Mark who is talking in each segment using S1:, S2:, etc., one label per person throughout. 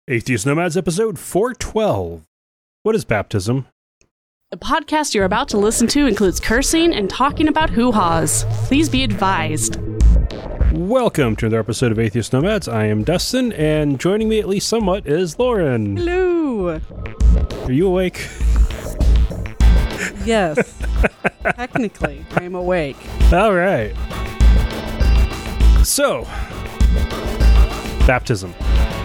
S1: Atheist Nomads episode 412. What is baptism?
S2: The podcast you're about to listen to includes cursing and talking about hoo-haws. Please be advised.
S1: Welcome to another episode of Atheist Nomads. I am Dustin, and joining me at least somewhat is Lauren.
S2: Hello.
S1: Are you awake?
S2: Yes. Technically, I am awake.
S1: All right. So, baptism.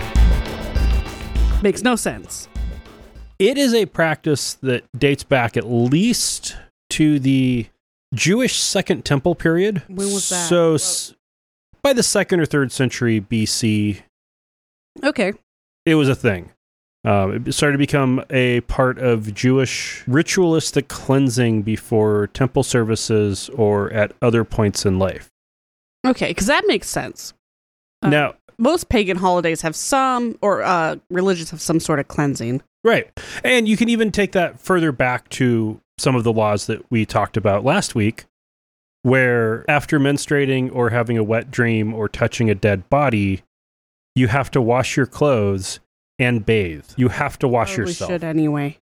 S2: Makes no sense.
S1: It is a practice that dates back at least to the Jewish Second Temple period.
S2: When was that?
S1: So, by the 2nd or 3rd century BC,
S2: Okay.
S1: it was a thing. It started to become a part of Jewish ritualistic cleansing before temple services or at other points in life.
S2: Okay, because that makes sense.
S1: Now,
S2: Most pagan holidays have some, or religions have some sort of cleansing.
S1: right. And you can even take that further back to some of the laws that we talked about last week, where after menstruating or having a wet dream or touching a dead body, you have to wash your clothes and bathe. You have to wash
S2: Probably
S1: yourself.
S2: should anyway.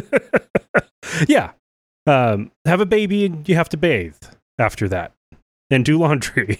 S1: Yeah. Have a baby and you have to bathe after that and do laundry.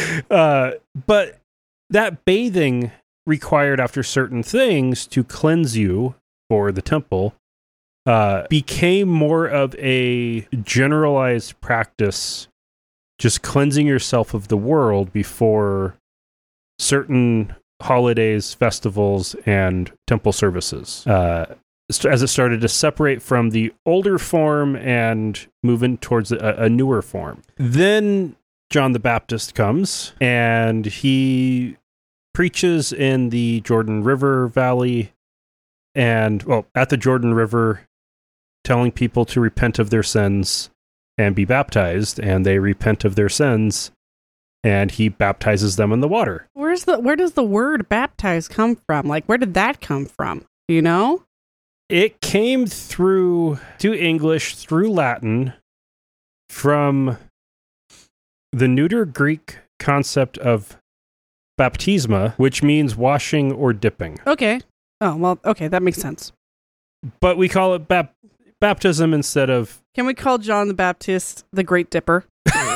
S1: But that bathing required after certain things to cleanse you for the temple became more of a generalized practice, just cleansing yourself of the world before certain holidays, festivals, and temple services. As it started to separate from the older form and move in towards a newer form. Then John the Baptist comes and he preaches in the Jordan River Valley and, at the Jordan River, telling people to repent of their sins and be baptized, and they repent of their sins, and he baptizes them in the water.
S2: Where does the word baptize come from? Like, where did that come from? Do you know?
S1: It came to English through Latin from the neuter Greek concept of baptisma, which means washing or dipping.
S2: Okay. Oh, well, okay, that makes sense.
S1: But we call it baptism instead of...
S2: Can we call John the Baptist the Great Dipper?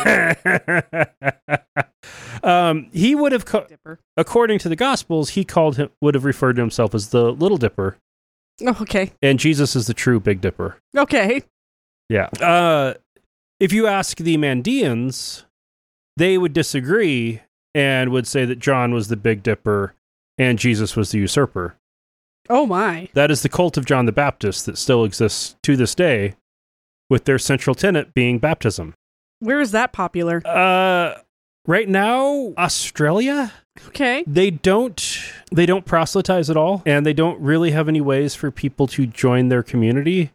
S1: He would have,
S2: Dipper.
S1: according to the Gospels, would have referred to himself as the Little Dipper.
S2: Oh, okay.
S1: And Jesus is the true Big Dipper.
S2: Okay.
S1: Yeah. If you ask the Mandeans, they would disagree and would say that John was the Big Dipper and Jesus was the usurper.
S2: Oh, my.
S1: That is the cult of John the Baptist that still exists to this day, with their central tenet being baptism.
S2: Where is that popular?
S1: Right now, Australia.
S2: Okay.
S1: They don't proselytize at all, and they don't really have any ways for people to join their community.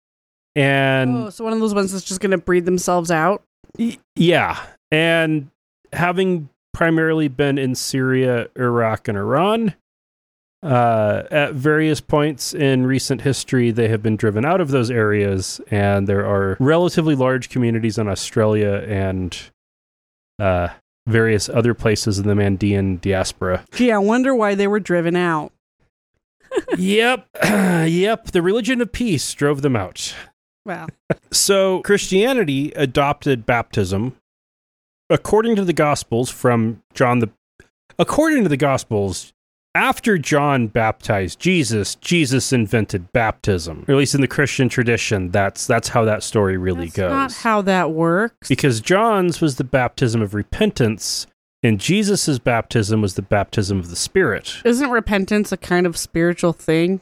S1: And
S2: So one of those ones that's just going to breed themselves out?
S1: Yeah. And having primarily been in Syria, Iraq, and Iran, at various points in recent history, they have been driven out of those areas, and there are relatively large communities in Australia and various other places in the Mandean diaspora.
S2: Gee, I wonder why they were driven out.
S1: Yep. The religion of peace drove them out.
S2: Wow.
S1: So Christianity adopted baptism according to the Gospels from John according to the Gospels. After John baptized Jesus invented baptism. Or at least in the Christian tradition, that's how that story really goes.
S2: That's not how that works.
S1: Because John's was the baptism of repentance, and Jesus' baptism was the baptism of the Spirit.
S2: Isn't repentance a kind of spiritual thing?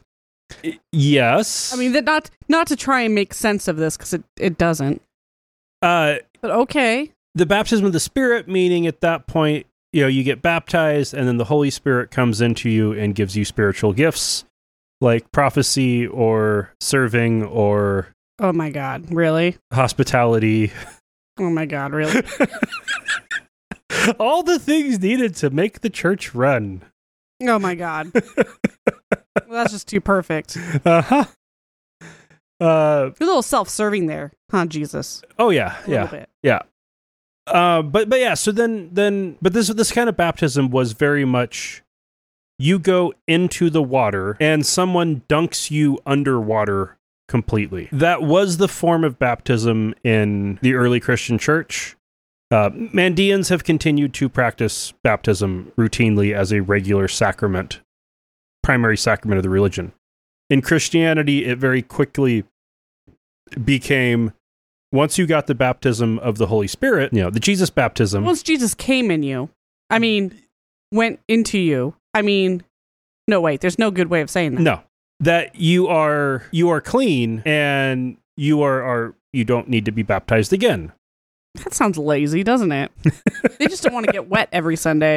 S1: Yes.
S2: I mean, that not to try and make sense of this, because it doesn't. But okay.
S1: The baptism of the Spirit, meaning at that point, you get baptized and then the Holy Spirit comes into you and gives you spiritual gifts like prophecy or serving or...
S2: Oh my God, really?
S1: Hospitality.
S2: Oh my God, really?
S1: All the things needed to make the church run.
S2: Oh my God. Well, that's just too perfect.
S1: Uh-huh.
S2: You're a little self-serving there, huh, Jesus?
S1: Oh, yeah.
S2: A little bit.
S1: Yeah. But yeah, so then but this kind of baptism was very much you go into the water and someone dunks you underwater completely. That was the form of baptism in the early Christian church. Mandeans have continued to practice baptism routinely as a regular sacrament, primary sacrament of the religion. In Christianity, it very quickly became, once you got the baptism of the Holy Spirit, the Jesus baptism.
S2: Once Jesus came in you, went into you. No, wait, there's no good way of saying that.
S1: No, that you are clean and you don't need to be baptized again.
S2: That sounds lazy, doesn't it? They just don't want to get wet every Sunday.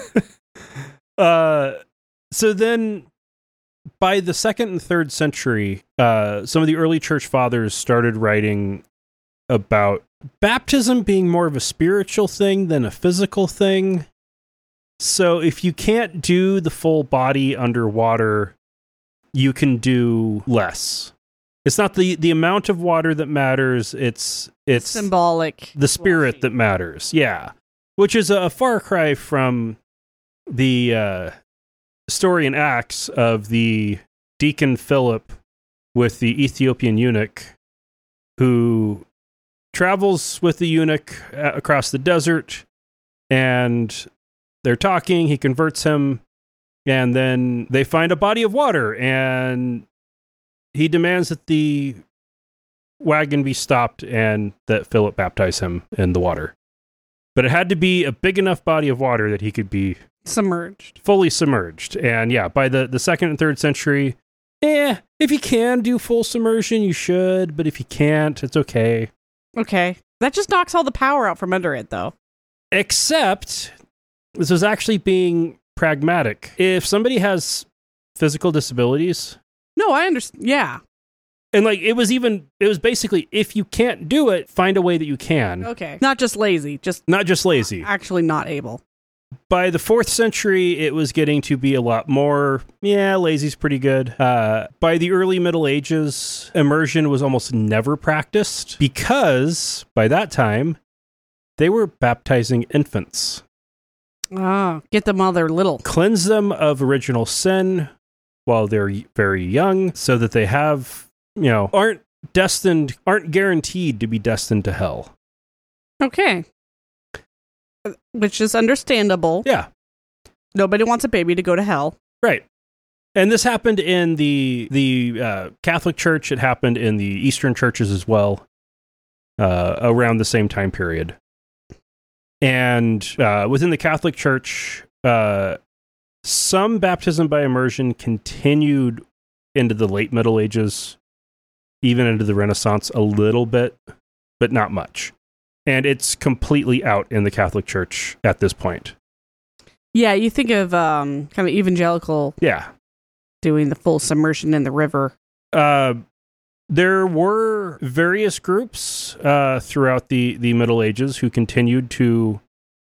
S1: So then, by the 2nd and 3rd century, some of the early church fathers started writing about baptism being more of a spiritual thing than a physical thing. So if you can't do the full body underwater, you can do less. It's not the amount of water that matters, it's
S2: symbolic.
S1: The spirit that matters, yeah. Which is a far cry from the story in Acts of the deacon Philip with the Ethiopian eunuch who travels with the eunuch across the desert, and they're talking, he converts him, and then they find a body of water, and he demands that the wagon be stopped and that Philip baptize him in the water. But it had to be a big enough body of water that he could be
S2: submerged.
S1: Fully submerged. And yeah, by the 2nd and 3rd century, if you can do full submersion, you should. But if you can't, it's okay.
S2: Okay. That just knocks all the power out from under it, though.
S1: Except, this was actually being pragmatic. If somebody has physical disabilities...
S2: No, I understand. Yeah.
S1: And it was basically, if you can't do it, find a way that you can.
S2: Okay. Not just lazy.
S1: Not just lazy.
S2: Actually not able.
S1: By the 4th century, it was getting to be a lot more, lazy's pretty good. By the early Middle Ages, immersion was almost never practiced because, by that time, they were baptizing infants.
S2: Get them while they're little.
S1: Cleanse them of original sin while they're very young so that they have, aren't guaranteed to be destined to hell.
S2: Okay. Which is understandable.
S1: Yeah.
S2: Nobody wants a baby to go to hell.
S1: Right. And this happened in the Catholic Church. It happened in the Eastern churches as well, around the same time period. And within the Catholic Church, some baptism by immersion continued into the late Middle Ages, even into the Renaissance a little bit, but not much. And it's completely out in the Catholic Church at this point.
S2: Yeah, you think of kind of evangelical doing the full submersion in the river.
S1: There were various groups throughout the Middle Ages who continued to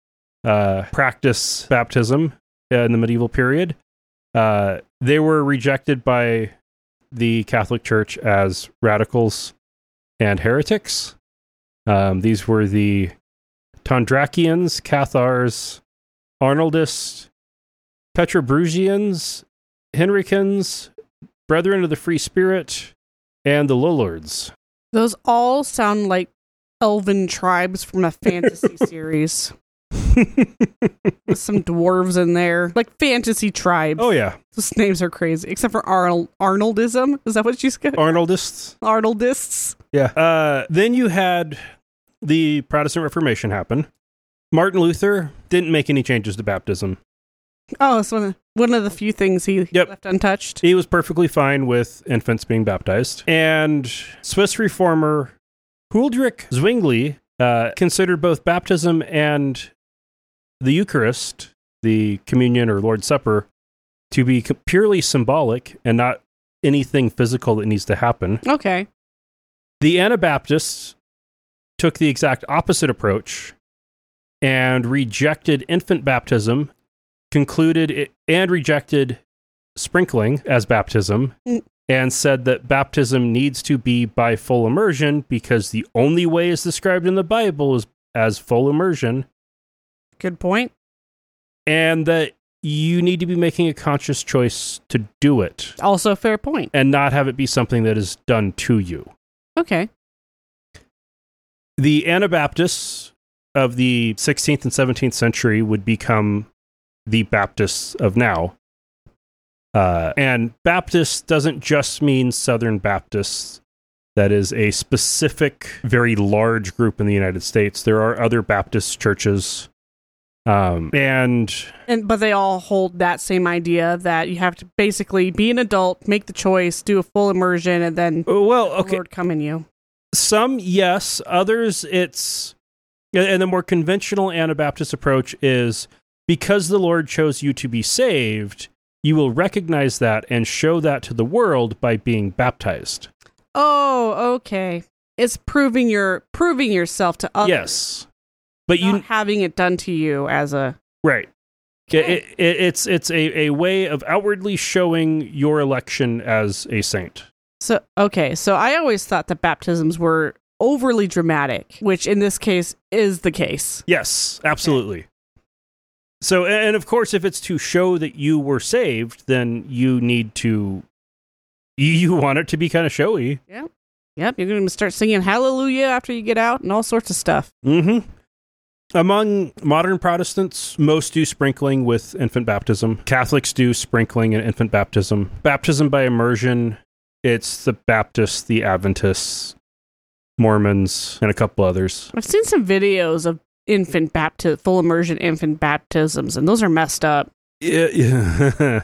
S1: practice baptism in the medieval period. They were rejected by the Catholic Church as radicals and heretics. These were the Tondrakians, Cathars, Arnoldists, Petrobrusians, Henricans, Brethren of the Free Spirit, and the Lollards.
S2: Those all sound like elven tribes from a fantasy series. With some dwarves in there. Like fantasy tribes.
S1: Oh, yeah.
S2: Those names are crazy. Except for Arnoldism. Is that what you said?
S1: Arnoldists.
S2: Arnoldists.
S1: Yeah. Then you had the Protestant Reformation happen. Martin Luther didn't make any changes to baptism.
S2: Oh, it's one of the few things he left untouched.
S1: He was perfectly fine with infants being baptized. And Swiss reformer Huldrych Zwingli considered both baptism and the Eucharist, the communion or Lord's Supper, to be purely symbolic and not anything physical that needs to happen.
S2: Okay.
S1: The Anabaptists took the exact opposite approach and rejected infant baptism, rejected sprinkling as baptism, and said that baptism needs to be by full immersion because the only way is described in the Bible is as full immersion.
S2: Good point.
S1: And that you need to be making a conscious choice to do it.
S2: Also, fair point.
S1: And not have it be something that is done to you.
S2: Okay.
S1: The Anabaptists of the 16th and 17th century would become the Baptists of now. And Baptist doesn't just mean Southern Baptists. That is a specific, very large group in the United States. There are other Baptist churches. But
S2: they all hold that same idea that you have to basically be an adult, make the choice, do a full immersion, and then the Lord come in you.
S1: Some, yes. Others, it's... And the more conventional Anabaptist approach is, because the Lord chose you to be saved, you will recognize that and show that to the world by being baptized.
S2: Oh, okay. It's proving yourself to others.
S1: Yes. But
S2: not having it done to you as a...
S1: Right.
S2: Okay.
S1: It's a way of outwardly showing your election as a saint.
S2: So I always thought that baptisms were overly dramatic, which in this case is the case.
S1: Yes, absolutely. Okay. So, and of course, if it's to show that you were saved, then you need to... You want it to be kind of showy.
S2: Yeah. Yep, you're going to start singing Hallelujah after you get out and all sorts of stuff.
S1: Mm-hmm. Among modern Protestants, most do sprinkling with infant baptism. Catholics do sprinkling and infant baptism. Baptism by immersion, it's the Baptists, the Adventists, Mormons, and a couple others.
S2: I've seen some videos of full immersion infant baptisms, and those are messed up.
S1: Yeah.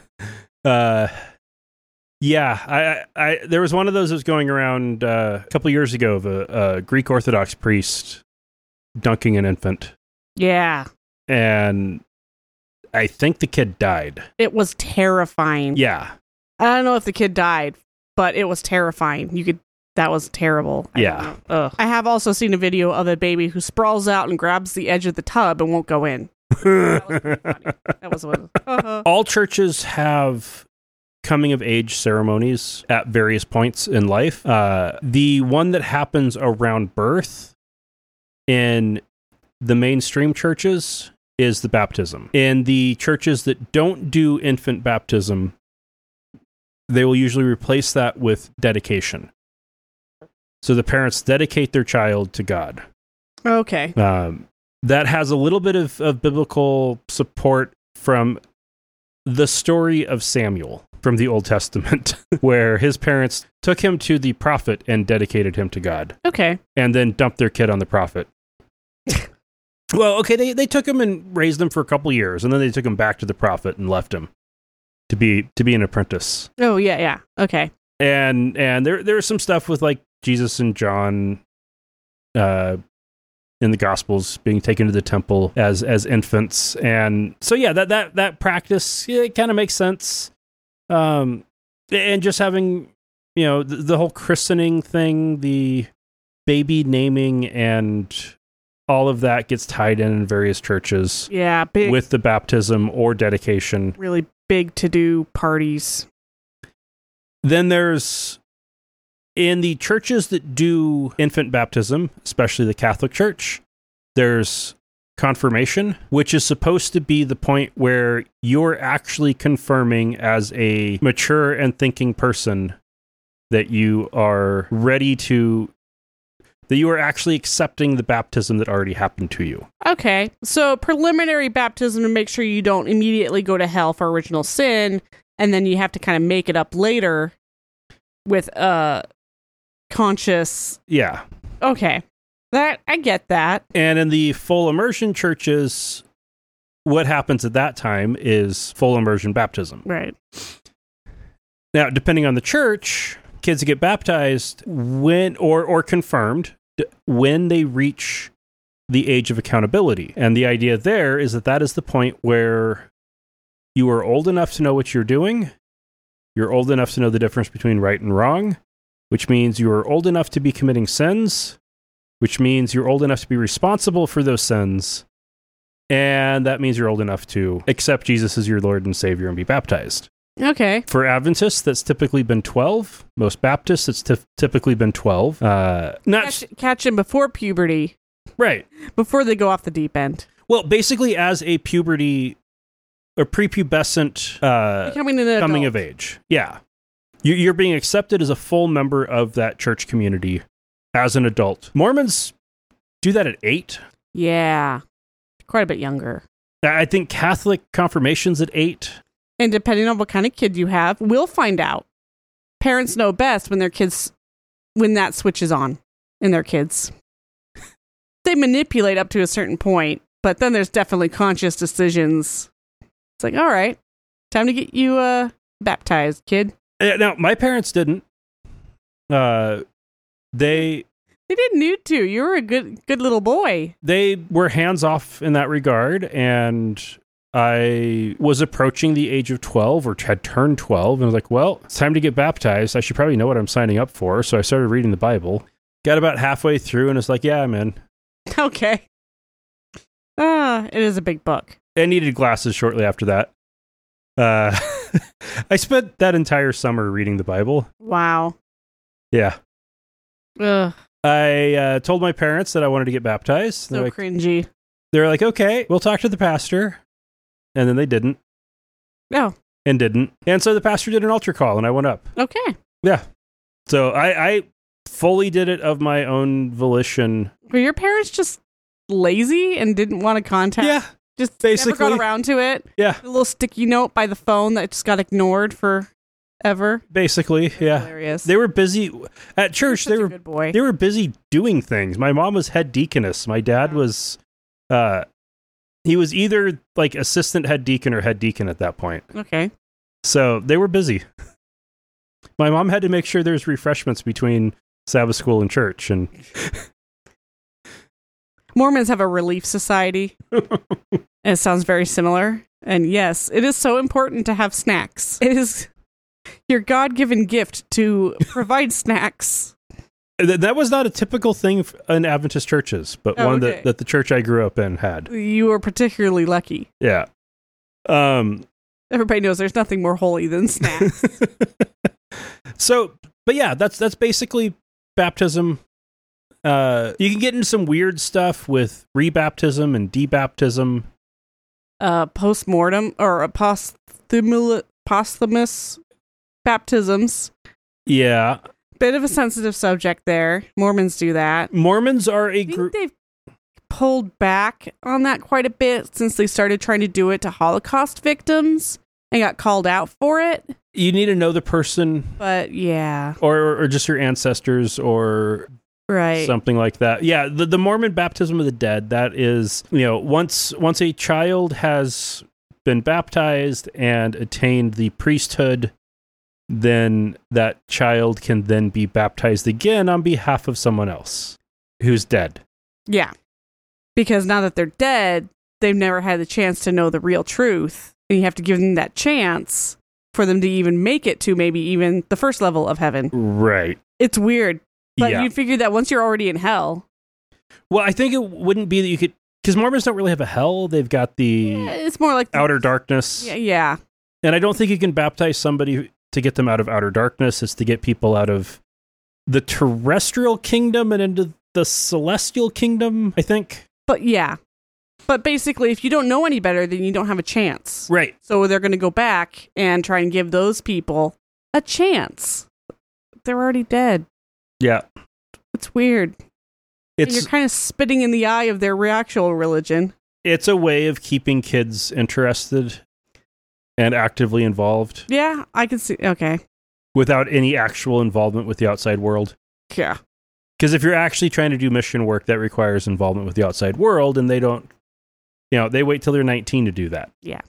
S1: Yeah, I there was one of those that was going around a couple years ago of a Greek Orthodox priest dunking an infant.
S2: Yeah.
S1: And I think the kid died.
S2: It was terrifying.
S1: Yeah.
S2: I don't know if the kid died, but it was terrifying. That was terrible.
S1: Yeah.
S2: I have also seen a video of a baby who sprawls out and grabs the edge of the tub and won't go in. That was pretty funny. That was one.
S1: All churches have coming of age ceremonies at various points in life. The one that happens around birth in the mainstream churches is the baptism. In the churches that don't do infant baptism, they will usually replace that with dedication. So the parents dedicate their child to God.
S2: Okay.
S1: That has a little bit of biblical support from the story of Samuel from the Old Testament, where his parents took him to the prophet and dedicated him to God.
S2: Okay. And
S1: then dumped their kid on the prophet. Well, okay, they took him and raised him for a couple years, and then they took him back to the prophet and left him to be an apprentice.
S2: Oh, yeah. Okay.
S1: And there's some stuff with like Jesus and John in the Gospels being taken to the temple as infants. And so yeah, that practice, it kind of makes sense. And just having, the whole christening thing, the baby naming and all of that gets tied in various churches.
S2: Yeah, big,
S1: with the baptism or dedication.
S2: Really big to-do parties.
S1: Then there's, in the churches that do infant baptism, especially the Catholic Church, there's confirmation, which is supposed to be the point where you're actually confirming as a mature and thinking person that you are ready to, that you are actually accepting the baptism that already happened to you.
S2: Okay, so preliminary baptism to make sure you don't immediately go to hell for original sin, and then you have to kind of make it up later with conscious...
S1: Yeah.
S2: Okay. That I get that.
S1: And in the full immersion churches, what happens at that time is full immersion baptism.
S2: Right.
S1: Now, depending on the church, kids get baptized when or confirmed when they reach the age of accountability. And the idea there is that is the point where you are old enough to know what you're doing. You're old enough to know the difference between right and wrong, which means you are old enough to be committing sins, which means you're old enough to be responsible for those sins. And that means you're old enough to accept Jesus as your Lord and Savior and be baptized.
S2: Okay.
S1: For Adventists, that's typically been 12. Most Baptists, it's typically been 12.
S2: Catch them before puberty.
S1: Right.
S2: Before they go off the deep end.
S1: Well, basically, as a puberty a prepubescent
S2: Becoming an adult.
S1: coming of age. Yeah. You're being accepted as a full member of that church community as an adult. Mormons do that at 8.
S2: Yeah. Quite a bit younger.
S1: I think Catholic confirmation's at 8.
S2: And depending on what kind of kid you have, we'll find out. Parents know best when when that switches on in their kids. They manipulate up to a certain point, but then there's definitely conscious decisions. It's like, all right, time to get you baptized, kid.
S1: Now, my parents didn't. They
S2: didn't need to. You were a good little boy.
S1: They were hands off in that regard, and I was approaching the age of 12 or had turned 12, and I was like, well, it's time to get baptized. I should probably know what I'm signing up for. So I started reading the Bible. Got about halfway through, and it's like, yeah, I'm in.
S2: Okay. It is a big book.
S1: I needed glasses shortly after that. I spent that entire summer reading the Bible.
S2: Wow.
S1: Yeah.
S2: Ugh.
S1: I told my parents that I wanted to get baptized.
S2: So cringy.
S1: They're like, okay, we'll talk to the pastor. And then they didn't.
S2: No.
S1: And didn't. And so the pastor did an altar call, and I went up.
S2: Okay.
S1: Yeah. So I fully did it of my own volition.
S2: Were your parents just lazy and didn't want to contact?
S1: Yeah.
S2: Just
S1: basically
S2: never got around to it?
S1: Yeah.
S2: A little sticky note by the phone that just got ignored forever?
S1: Basically, yeah.
S2: Hilarious.
S1: They were busy at church.
S2: Such a good boy.
S1: They were busy doing things. My mom was head deaconess. My dad was he was either like assistant head deacon or head deacon at that point.
S2: Okay.
S1: So they were busy. My mom had to make sure there's refreshments between Sabbath school and church, and
S2: Mormons have a relief society. It sounds very similar. And yes, it is so important to have snacks. It is your God-given gift to provide snacks.
S1: That was not a typical thing in Adventist churches, but one that the church I grew up in had.
S2: You were particularly lucky.
S1: Yeah.
S2: Everybody knows there's nothing more holy than snacks.
S1: So, but yeah, that's basically baptism. You can get into some weird stuff with rebaptism and debaptism.
S2: Postmortem or posthumous baptisms.
S1: Yeah.
S2: Bit of a sensitive subject there. Mormons do that.
S1: Mormons are a group.
S2: They've pulled back on that quite a bit since they started trying to do it to Holocaust victims and got called out for it.
S1: You need to know the person.
S2: But yeah.
S1: Or just your ancestors or
S2: right.
S1: Something like that. Yeah, the Mormon baptism of the dead, that is, once a child has been baptized and attained the priesthood, then that child can then be baptized again on behalf of someone else who's dead.
S2: Yeah. Because now that they're dead, they've never had the chance to know the real truth. And you have to give them that chance for them to even make it to maybe even the first level of heaven.
S1: Right.
S2: It's weird. But
S1: yeah.
S2: you figure that once you're already in hell.
S1: Well, I think it wouldn't be that you could, because Mormons don't really have a hell. They've got the
S2: it's more like
S1: outer darkness.
S2: Yeah.
S1: And I don't think you can baptize somebody to get them out of outer darkness. It's to get people out of the terrestrial kingdom and into the celestial kingdom, I think.
S2: But yeah. But basically, if you don't know any better, then you don't have a chance.
S1: Right. So
S2: they're going to go back and try and give those people a chance. They're already dead.
S1: Yeah.
S2: It's weird. You're kind of spitting in the eye of their actual religion.
S1: It's a way of keeping kids interested and actively involved.
S2: Yeah, I can see. Okay.
S1: Without any actual involvement with the outside world.
S2: Yeah.
S1: Because if you're actually trying to do mission work, that requires involvement with the outside world, and they don't, they wait till they're 19 to do that.
S2: Yeah.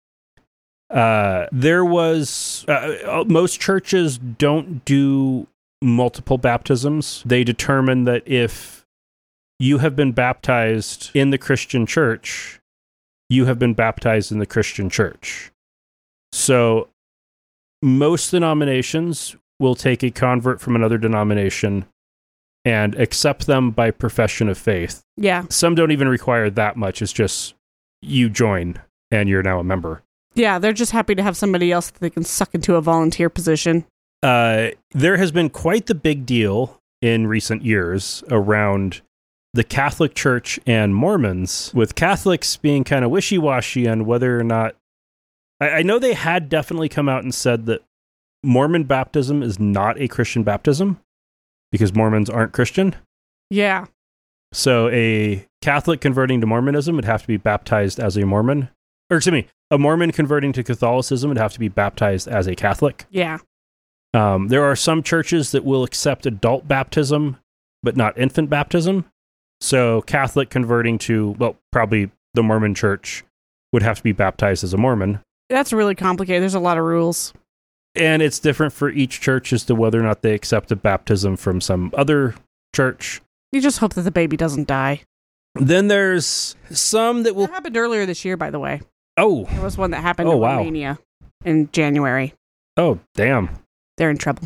S1: There was, most churches don't do multiple baptisms. They determine that if you have been baptized in the Christian church, you have been baptized in the Christian church. So most denominations will take a convert from another denomination and accept them by profession of faith.
S2: Yeah.
S1: Some don't even require that much. It's just you join and you're now a member.
S2: Yeah, they're just happy to have somebody else that they can suck into a volunteer position.
S1: There has been quite the big deal in recent years around the Catholic Church and Mormons, with Catholics being kind of wishy-washy on whether or not I know they had definitely come out and said that Mormon baptism is not a Christian baptism because Mormons aren't Christian.
S2: Yeah.
S1: So a Catholic converting to Mormonism would have to be baptized as a Mormon. Or excuse me, a Mormon converting to Catholicism would have to be baptized as a Catholic.
S2: Yeah.
S1: There are some churches that will accept adult baptism, but not infant baptism. So Catholic converting to, well, probably the Mormon church would have to be baptized as a Mormon.
S2: That's really complicated. There's a lot of rules.
S1: And it's different for each church as to whether or not they accept a baptism from some other church.
S2: You just hope that the baby doesn't die.
S1: Then there's some that will...
S2: That happened earlier this year, by the way.
S1: Oh.
S2: There was one that happened in Romania in January.
S1: Oh, damn.
S2: They're in trouble.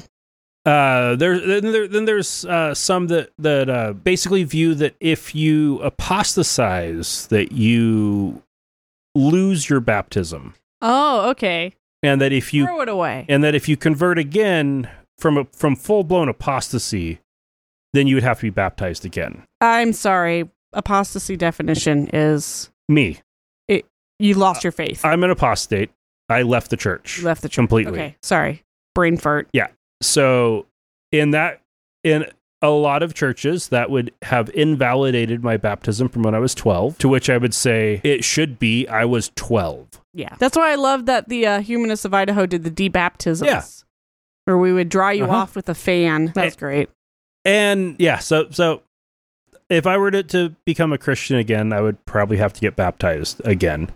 S1: There's some that basically view that if you apostatize, that you lose your baptism.
S2: Oh, okay.
S1: And that if you
S2: throw it away,
S1: and that if you convert again from full blown apostasy, then you would have to be baptized again.
S2: I'm sorry. Apostasy definition is
S1: me.
S2: You lost your faith.
S1: I'm an apostate. I left the church.
S2: You left the church
S1: completely.
S2: Okay, sorry. Brain fart.
S1: Yeah. So in a lot of churches, that would have invalidated my baptism from when I was 12, to which I would say it should be I was 12.
S2: Yeah. That's why I love that the Humanists of Idaho did the debaptisms.
S1: Yeah.
S2: Where we would dry you off with a fan. That's great.
S1: And yeah, so if I were to become a Christian again, I would probably have to get baptized again.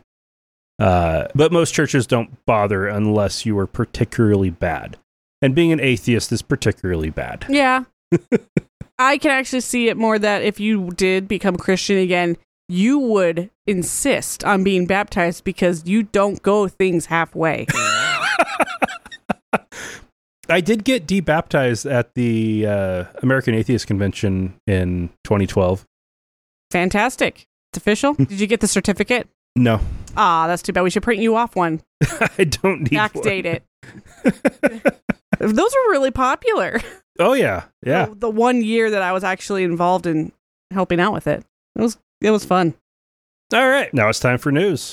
S1: But most churches don't bother unless you are particularly bad. And being an atheist is particularly bad.
S2: Yeah. I can actually see it more that if you did become Christian again, you would insist on being baptized because you don't go things halfway.
S1: I did get debaptized at the American Atheist Convention in 2012.
S2: Fantastic. It's official. Did you get the certificate?
S1: No.
S2: Ah, that's too bad. We should print you off one.
S1: I don't need
S2: Backdate it. Those were really popular.
S1: Oh, yeah. Yeah.
S2: The 1 year that I was actually involved in helping out with it. It was fun.
S1: All right. Now it's time for news.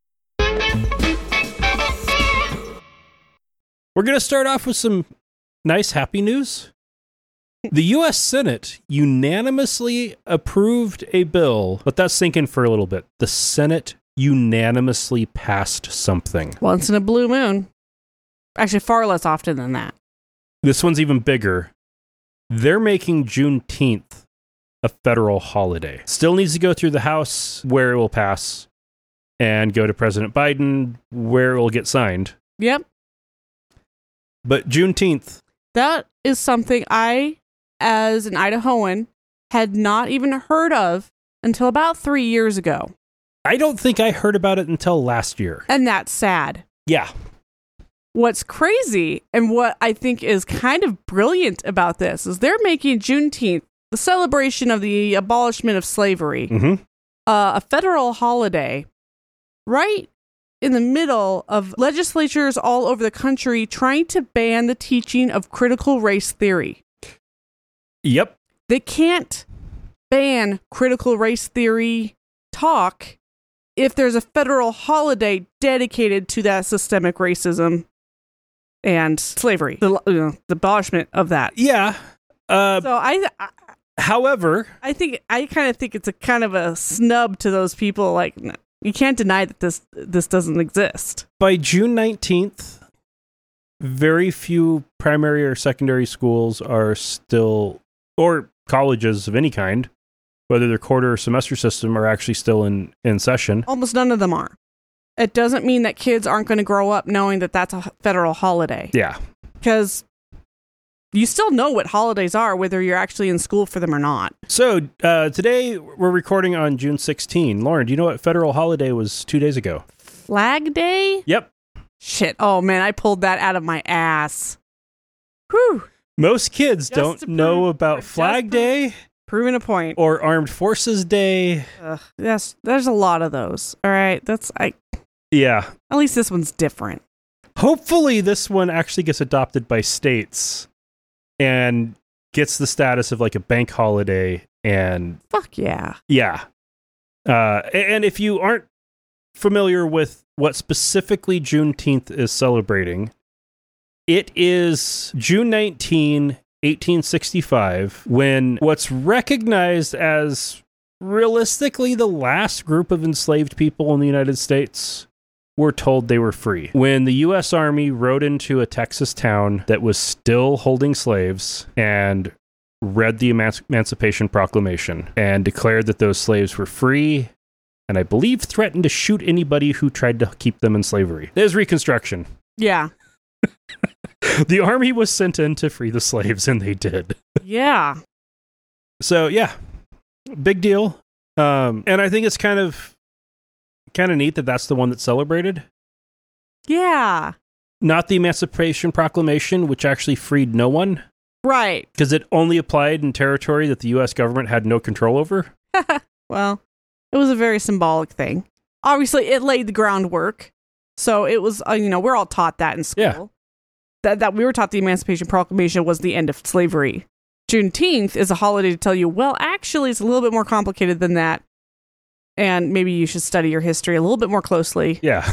S1: We're going to start off with some nice, happy news. The U.S. Senate unanimously approved a bill. Let that sink in for a little bit. The Senate unanimously passed something.
S2: Once in a blue moon. Actually, far less often than that.
S1: This one's even bigger. They're making Juneteenth a federal holiday. Still needs to go through the House, where it will pass, and go to President Biden, where it will get signed.
S2: Yep.
S1: But Juneteenth.
S2: That is something I, as an Idahoan, had not even heard of until about 3 years ago.
S1: I don't think I heard about it until last year.
S2: And that's sad.
S1: Yeah.
S2: What's crazy and what I think is kind of brilliant about this is they're making Juneteenth, the celebration of the abolishment of slavery, a federal holiday, right in the middle of legislatures all over the country trying to ban the teaching of critical race theory.
S1: Yep.
S2: They can't ban critical race theory talk if there's a federal holiday dedicated to that systemic racism and slavery, the abolishment of that.
S1: Yeah.
S2: So
S1: however,
S2: I kind of think it's a kind of a snub to those people. Like, you can't deny that this doesn't exist.
S1: By June 19th, very few primary or secondary schools are still, or colleges of any kind, whether they're quarter or semester system, are actually still in session.
S2: Almost none of them are. It doesn't mean that kids aren't going to grow up knowing that that's a federal holiday.
S1: Yeah.
S2: Because you still know what holidays are, whether you're actually in school for them or not.
S1: So today we're recording on June 16. Lauren, do you know what federal holiday was 2 days ago?
S2: Flag Day?
S1: Yep.
S2: Shit. Oh, man, I pulled that out of my ass. Whew.
S1: Most kids don't know about Flag Day.
S2: Proving a point.
S1: Or Armed Forces Day.
S2: Yes, there's a lot of those. All right,
S1: yeah.
S2: At least this one's different.
S1: Hopefully this one actually gets adopted by states and gets the status of like a bank holiday. And
S2: fuck yeah.
S1: Yeah. And if you aren't familiar with what specifically Juneteenth is celebrating, it is June 19, 1865, when what's recognized as realistically the last group of enslaved people in the United States were told they were free. When the U.S. Army rode into a Texas town that was still holding slaves and read the Emancipation Proclamation and declared that those slaves were free, and I believe threatened to shoot anybody who tried to keep them in slavery. There's Reconstruction.
S2: Yeah.
S1: The Army was sent in to free the slaves, and they did.
S2: Yeah.
S1: So, yeah, big deal. And I think it's kind of neat that that's the one that's celebrated.
S2: Yeah.
S1: Not the Emancipation Proclamation, which actually freed no one.
S2: Right.
S1: Because it only applied in territory that the U.S. government had no control over.
S2: Well, it was a very symbolic thing. Obviously, it laid the groundwork. So it was, we're all taught that in school. Yeah. That we were taught the Emancipation Proclamation was the end of slavery. Juneteenth is a holiday to tell you, well, actually, it's a little bit more complicated than that. And maybe you should study your history a little bit more closely.
S1: Yeah.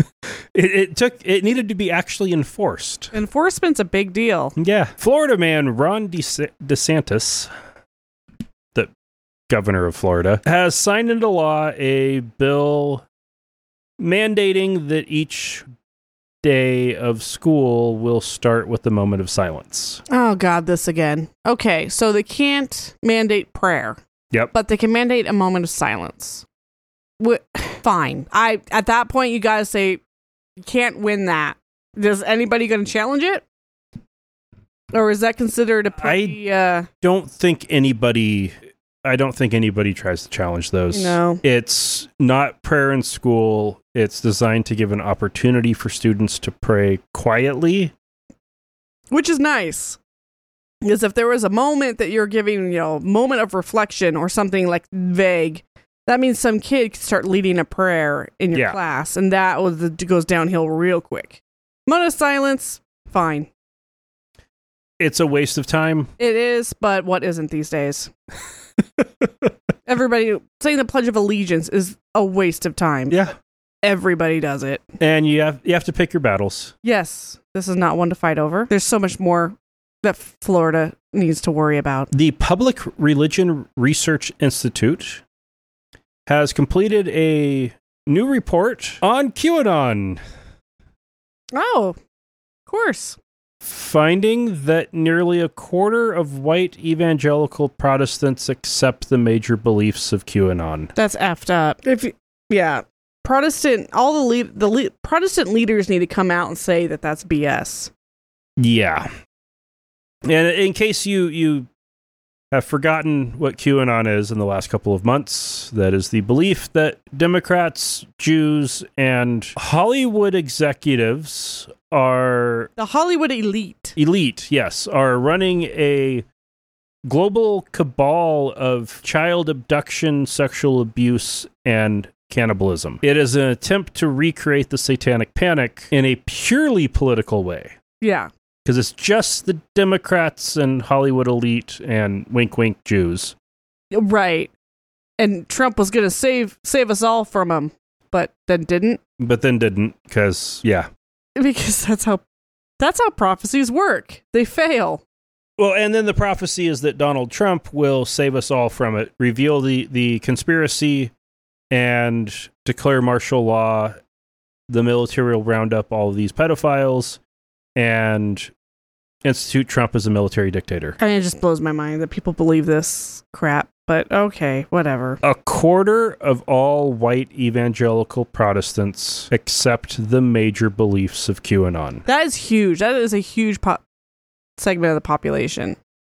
S1: It needed to be actually enforced.
S2: Enforcement's a big deal.
S1: Yeah. Florida man Ron DeSantis, the governor of Florida, has signed into law a bill mandating that each day of school will start with a moment of silence.
S2: Oh, God, this again. Okay, so they can't mandate prayer.
S1: Yep.
S2: But they can mandate a moment of silence. Fine. At that point, you gotta say, you can't win that. Is anybody going to challenge it? Or is that considered a pretty... I
S1: don't think anybody tries to challenge those.
S2: No.
S1: It's not prayer in school. It's designed to give an opportunity for students to pray quietly.
S2: Which is nice. Because if there was a moment that you're giving, moment of reflection or something like vague, that means some kid could start leading a prayer in your class, and that goes downhill real quick. Moment of silence, fine.
S1: It's a waste of time.
S2: It is, but what isn't these days? Everybody saying the Pledge of Allegiance is a waste of time.
S1: Yeah.
S2: Everybody does it.
S1: And you have to pick your battles.
S2: Yes. This is not one to fight over. There's so much more that Florida needs to worry about.
S1: The Public Religion Research Institute has completed a new report on QAnon.
S2: Oh, of course.
S1: Finding that nearly a quarter of white evangelical Protestants accept the major beliefs of QAnon.
S2: That's effed up. Protestant, the Protestant leaders need to come out and say that that's BS.
S1: Yeah. And in case you have forgotten what QAnon is in the last couple of months, that is the belief that Democrats, Jews, and Hollywood executives are...
S2: The Hollywood elite.
S1: Elite, yes, are running a global cabal of child abduction, sexual abuse, and cannibalism. It is an attempt to recreate the Satanic Panic in a purely political way.
S2: Yeah.
S1: Because it's just the Democrats and Hollywood elite and wink wink Jews.
S2: Right. And Trump was going to save us all from them, but then didn't.
S1: Because, yeah.
S2: Because that's how prophecies work. They fail.
S1: Well, and then the prophecy is that Donald Trump will save us all from it, reveal the conspiracy, and declare martial law. The military will round up all of these pedophiles and institute Trump as a military dictator.
S2: I mean, it just blows my mind that people believe this crap, but okay, whatever.
S1: A quarter of all white evangelical Protestants accept the major beliefs of QAnon.
S2: That is huge. That is a huge segment of the population.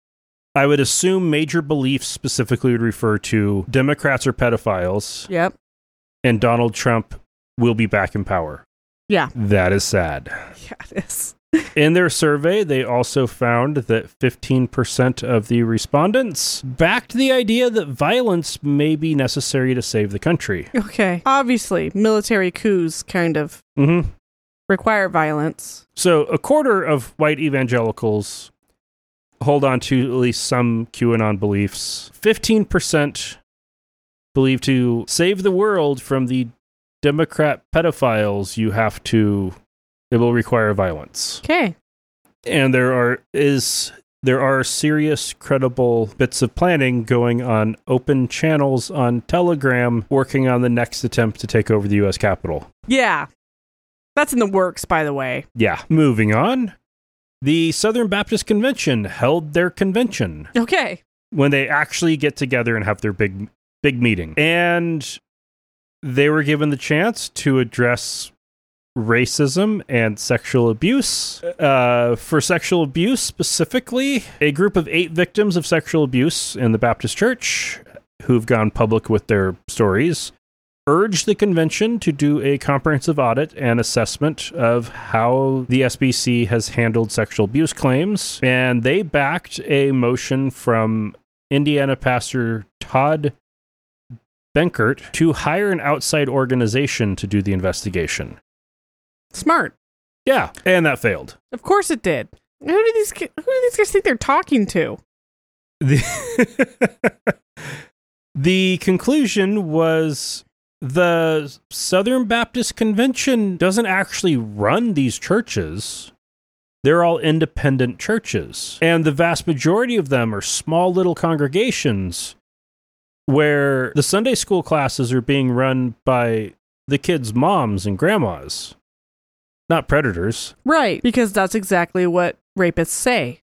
S1: I would assume major beliefs specifically would refer to Democrats or pedophiles.
S2: Yep.
S1: And Donald Trump will be back in power.
S2: Yeah.
S1: That is sad.
S2: Yeah, it is.
S1: In their survey, they also found that 15% of the respondents backed the idea that violence may be necessary to save the country.
S2: Okay. Obviously, military coups kind of require violence.
S1: So a quarter of white evangelicals hold on to at least some QAnon beliefs. 15% believe to save the world from the Democrat pedophiles, it will require violence.
S2: Okay.
S1: And there are serious, credible bits of planning going on open channels on Telegram working on the next attempt to take over the U.S. Capitol.
S2: Yeah. That's in the works, by the way.
S1: Yeah. Moving on. The Southern Baptist Convention held their convention.
S2: Okay.
S1: When they actually get together and have their big meeting. And they were given the chance to address racism and sexual abuse. For sexual abuse specifically, a group of 8 victims of sexual abuse in the Baptist Church who've gone public with their stories urged the convention to do a comprehensive audit and assessment of how the SBC has handled sexual abuse claims. And they backed a motion from Indiana pastor Todd Benkert to hire an outside organization to do the investigation.
S2: Smart.
S1: Yeah, and that failed.
S2: Of course it did. Who do these guys think they're talking to?
S1: The conclusion was the Southern Baptist Convention doesn't actually run these churches. They're all independent churches. And the vast majority of them are small little congregations where the Sunday school classes are being run by the kids' moms and grandmas, not predators.
S2: Right, because that's exactly what rapists say.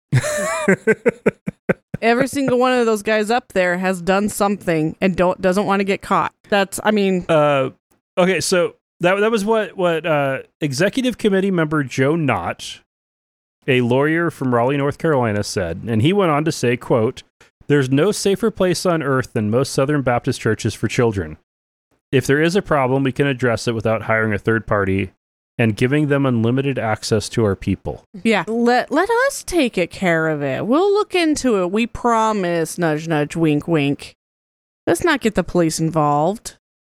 S2: Every single one of those guys up there has done something and doesn't want to get caught. Okay,
S1: so that was what Executive Committee member Joe Knott, a lawyer from Raleigh, North Carolina, said. And he went on to say, quote, "There's no safer place on earth than most Southern Baptist churches for children. If there is a problem, we can address it without hiring a third party and giving them unlimited access to our people."
S2: Yeah, let us take care of it. We'll look into it. We promise. Nudge, nudge, wink, wink. Let's not get the police involved.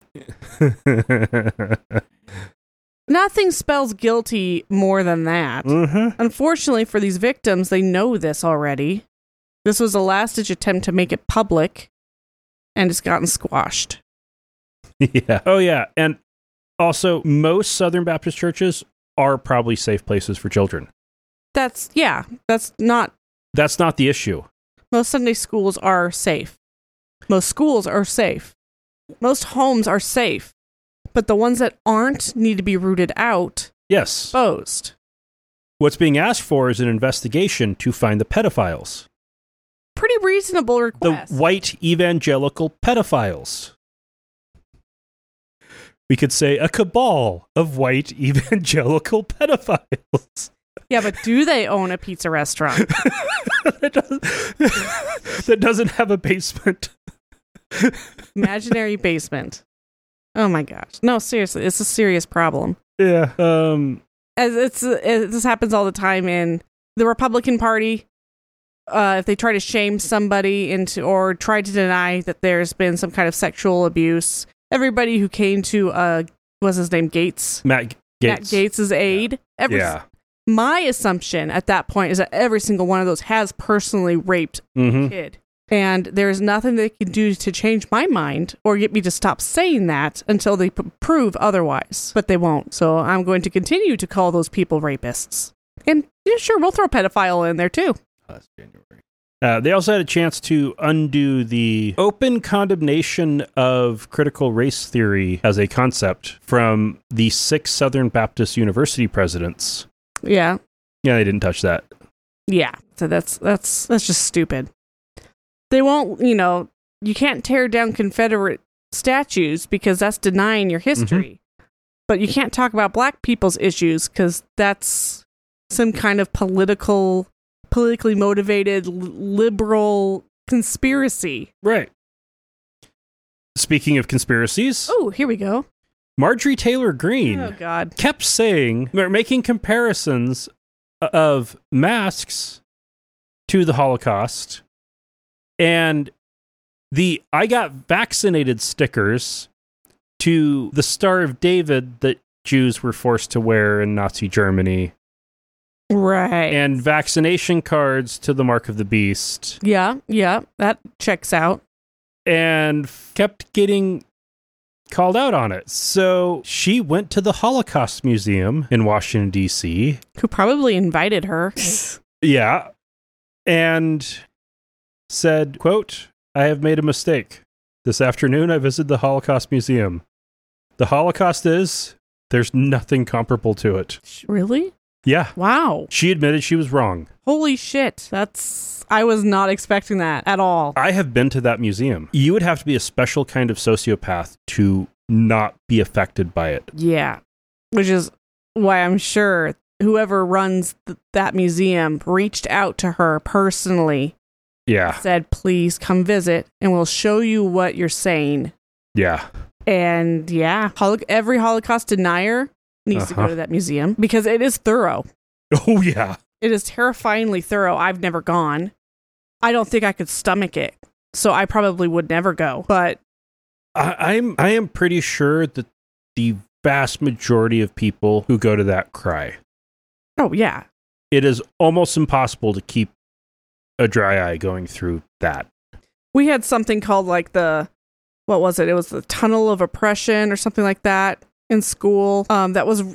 S2: Nothing spells guilty more than that.
S1: Mm-hmm.
S2: Unfortunately for these victims, they know this already. This was a last-ditch attempt to make it public, and it's gotten squashed.
S1: Yeah. Oh, yeah. And also, most Southern Baptist churches are probably safe places for children.
S2: That's not
S1: the issue.
S2: Most Sunday schools are safe. Most schools are safe. Most homes are safe. But the ones that aren't need to be rooted out.
S1: Yes.
S2: Exposed.
S1: What's being asked for is an investigation to find the pedophiles.
S2: Pretty reasonable request.
S1: The white evangelical pedophiles. We could say a cabal of white evangelical pedophiles.
S2: Yeah, but do they own a pizza restaurant?
S1: that doesn't have a basement.
S2: Imaginary basement. Oh my gosh. No, seriously, it's a serious problem.
S1: Yeah.
S2: This happens all the time in the Republican Party. If they try to shame somebody or try to deny that there's been some kind of sexual abuse, everybody who came to what's his name, Matt Gaetz' aid.
S1: Yeah.
S2: My assumption at that point is that every single one of those has personally raped a kid. And there's nothing they can do to change my mind or get me to stop saying that until they prove otherwise. But they won't. So I'm going to continue to call those people rapists. And yeah, sure, we'll throw pedophile in there too.
S1: Last January. They also had a chance to undo the open condemnation of critical race theory as a concept from the 6 Southern Baptist University presidents.
S2: Yeah.
S1: Yeah, they didn't touch that.
S2: Yeah. So that's just stupid. They won't, you can't tear down Confederate statues because that's denying your history. But you can't talk about black people's issues because that's some kind of politically motivated liberal conspiracy.
S1: Right. Speaking of conspiracies.
S2: Oh, here we go.
S1: Marjorie Taylor Greene kept saying, or making comparisons of masks to the Holocaust and the "I got vaccinated" stickers to the Star of David that Jews were forced to wear in Nazi Germany.
S2: Right.
S1: And vaccination cards to the Mark of the Beast.
S2: Yeah, that checks out.
S1: And kept getting called out on it. So she went to the Holocaust Museum in Washington, D.C.
S2: Who probably invited her.
S1: Yeah. And said, quote, "I have made a mistake. This afternoon I visited the Holocaust Museum. The Holocaust there's nothing comparable to it."
S2: Really?
S1: Yeah.
S2: Wow.
S1: She admitted she was wrong.
S2: Holy shit. I was not expecting that at all.
S1: I have been to that museum. You would have to be a special kind of sociopath to not be affected by it.
S2: Yeah. Which is why I'm sure whoever runs that museum reached out to her personally.
S1: Yeah.
S2: Said, please come visit and we'll show you what you're saying.
S1: Yeah.
S2: And yeah, every Holocaust denier needs to go to that museum because it is thorough.
S1: Oh, yeah.
S2: It is terrifyingly thorough. I've never gone. I don't think I could stomach it. So I probably would never go. But
S1: I am pretty sure that the vast majority of people who go to that cry.
S2: Oh, yeah.
S1: It is almost impossible to keep a dry eye going through that.
S2: We had something called like what was it? It was the Tunnel of Oppression or something like that in school. That was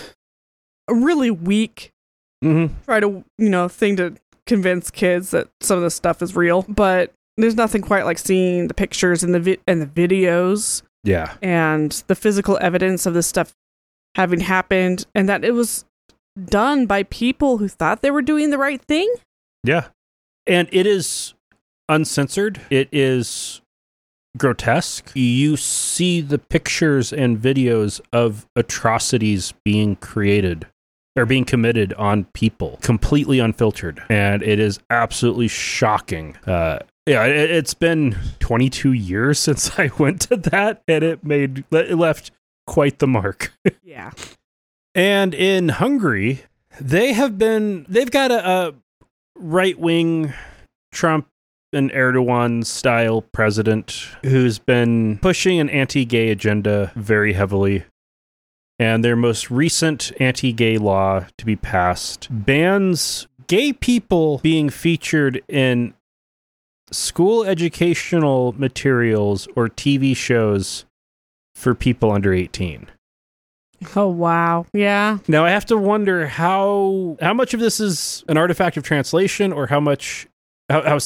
S2: a really weak try to, thing to convince kids that some of this stuff is real. But there's nothing quite like seeing the pictures and the videos.
S1: Yeah. And
S2: the physical evidence of this stuff having happened and that it was done by people who thought they were doing the right thing.
S1: Yeah. And it is uncensored. It is grotesque. You see the pictures and videos of atrocities being created or being committed on people, completely unfiltered. And it is absolutely shocking. It's been 22 years since I went to that, and it left quite the mark.
S2: Yeah.
S1: And in Hungary, they've got a right-wing Trump and Erdogan style president who's been pushing an anti-gay agenda very heavily. And their most recent anti-gay law to be passed bans gay people being featured in school educational materials or TV shows for people under 18.
S2: Oh, wow. Yeah.
S1: Now, I have to wonder how much of this is an artifact of translation or how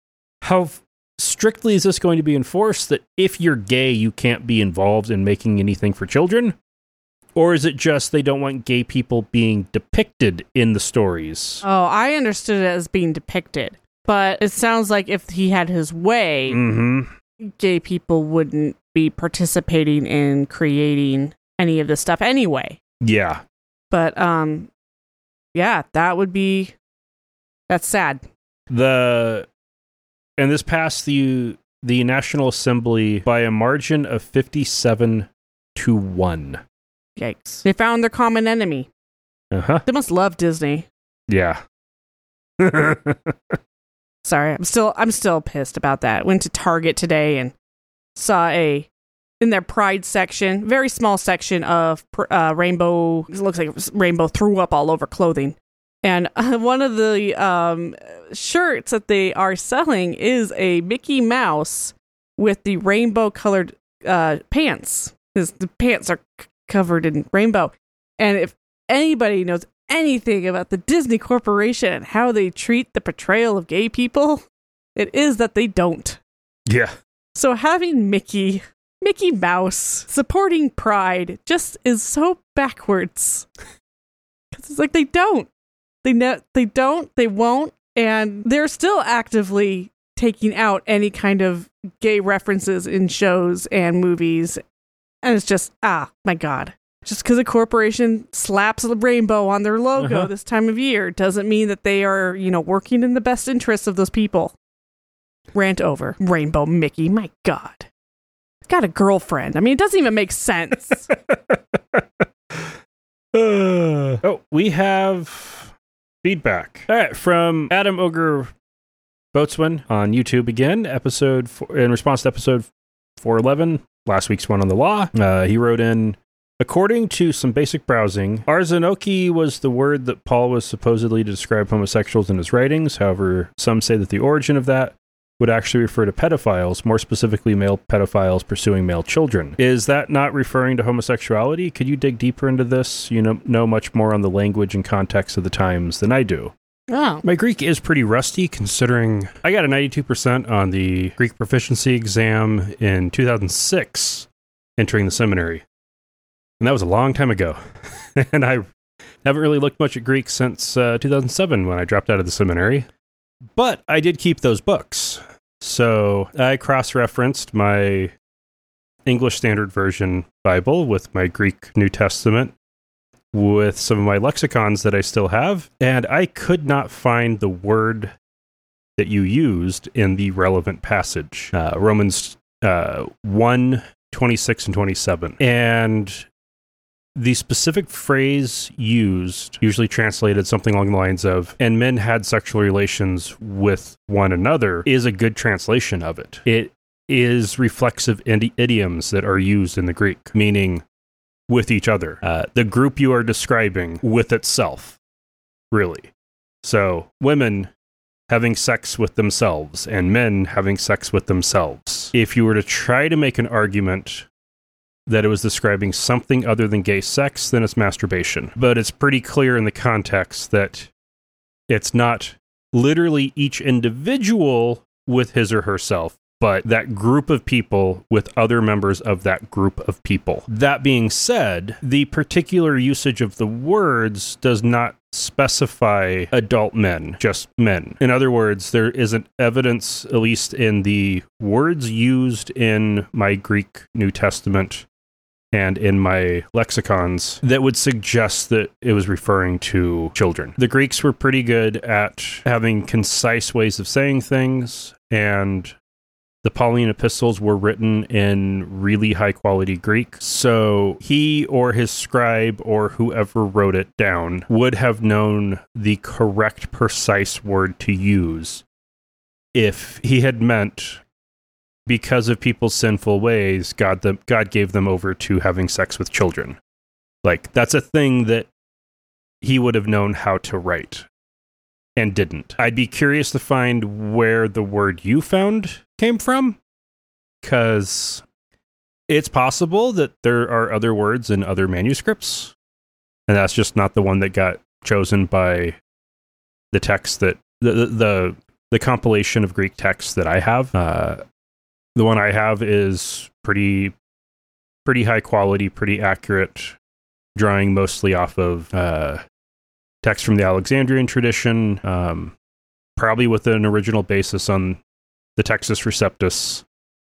S1: strictly is this going to be enforced that if you're gay, you can't be involved in making anything for children? Or is it just they don't want gay people being depicted in the stories?
S2: Oh, I understood it as being depicted. But it sounds like if he had his way, gay people wouldn't be participating in creating any of this stuff anyway.
S1: Yeah.
S2: But, yeah, that's sad.
S1: And this passed the National Assembly by a margin of 57-1.
S2: Yikes. They found their common enemy.
S1: Uh-huh.
S2: They must love Disney.
S1: Yeah.
S2: Sorry, I'm still pissed about that. Went to Target today and saw in their Pride section, very small section of rainbow. It looks like rainbow threw up all over clothing. And one of the shirts that they are selling is a Mickey Mouse with the rainbow colored pants. The pants are covered in rainbow. And if anybody knows anything about the Disney Corporation and how they treat the portrayal of gay people, it is that they don't.
S1: Yeah. So having Mickey Mouse supporting Pride just is so backwards. Because it's like they don't. They won't, and they're still actively taking out any kind of gay references in shows and movies. And it's just, my God. Just because a corporation slaps a rainbow on their logo this time of year doesn't mean that they are, working in the best interests of those people. Rant over. Rainbow Mickey, my God. Got a girlfriend. I mean, it doesn't even make sense. We have feedback. All right, from Adam Ogre Boatswain on YouTube again, in response to episode 411, last week's one on the law. He wrote in, according to some basic browsing, arzinoki was the word that Paul was supposedly to describe homosexuals in his writings. However, some say that the origin of that would actually refer to pedophiles, more specifically male pedophiles pursuing male children. Is that not referring to homosexuality? Could you dig deeper into this? You know much more on the language and context of the times than I do.
S2: Oh.
S1: My Greek is pretty rusty, considering I got a 92% on the Greek proficiency exam in 2006, entering the seminary. And that was a long time ago. And I haven't really looked much at Greek since 2007 when I dropped out of the seminary. But I did keep those books. So I cross-referenced my English Standard Version Bible with my Greek New Testament with some of my lexicons that I still have, and I could not find the word that you used in the relevant passage, Romans 1, 26 and 27. And the specific phrase used, usually translated something along the lines of, and men had sexual relations with one another, is a good translation of it. It is reflexive idioms that are used in the Greek, meaning with each other. The group you are describing with itself, really. So women having sex with themselves and men having sex with themselves. If you were to try to make an argument that it was describing something other than gay sex, then it's masturbation. But it's pretty clear in the context that it's not literally each individual with his or herself, but that group of people with other members of that group of people. That being said, the particular usage of the words does not specify adult men, just men. In other words, there isn't evidence, at least in the words used in my Greek New Testament and in my lexicons, that would suggest that it was referring to children. The Greeks were pretty good at having concise ways of saying things, and the Pauline epistles were written in really high-quality Greek, so he or his scribe or whoever wrote it down would have known the correct, precise word to use if he had meant, because of people's sinful ways, God gave them over to having sex with children. Like, that's a thing that he would have known how to write and didn't. I'd be curious to find where the word you found came from, because it's possible that there are other words in other manuscripts, and that's just not the one that got chosen by the text that the compilation of Greek texts that I have. The one I have is pretty high quality, pretty accurate, drawing mostly off of text from the Alexandrian tradition, probably with an original basis on the Textus Receptus,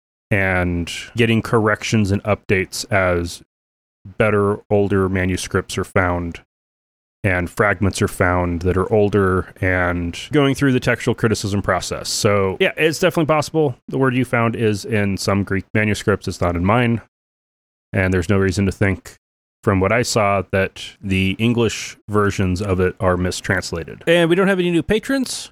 S1: and getting corrections and updates as better, older manuscripts are found and fragments are found that are older, and going through the textual criticism process. So yeah, it's definitely possible the word you found is in some Greek manuscripts. It's not in mine. And there's no reason to think, from what I saw, that the English versions of it are mistranslated. And we don't have any new patrons,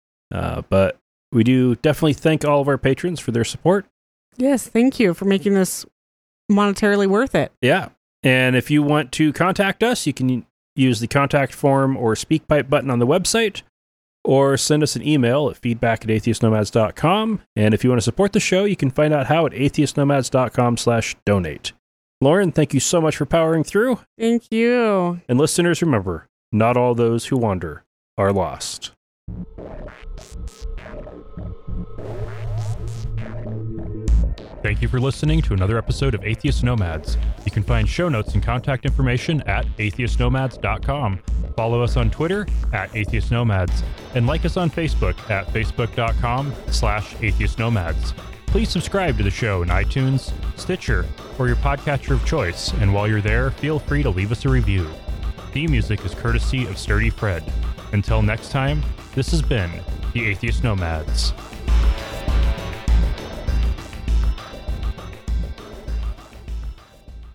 S1: but we do definitely thank all of our patrons for their support.
S2: Yes, thank you for making this monetarily worth it.
S1: Yeah. And if you want to contact us, you can use the contact form or SpeakPipe button on the website, or send us an email at feedback@atheistnomads.com. And if you want to support the show, you can find out how at atheistnomads.com/donate. Lauren, thank you so much for powering through.
S2: Thank you.
S1: And listeners, remember, not all those who wander are lost. Thank you for listening to another episode of Atheist Nomads. You can find show notes and contact information at atheistnomads.com. Follow us on Twitter at Atheist Nomads, and like us on Facebook at facebook.com/atheistnomads. Please subscribe to the show in iTunes, Stitcher, or your podcatcher of choice, and while you're there, feel free to leave us a review. Theme music is courtesy of Sturdy Fred. Until next time, this has been the Atheist Nomads.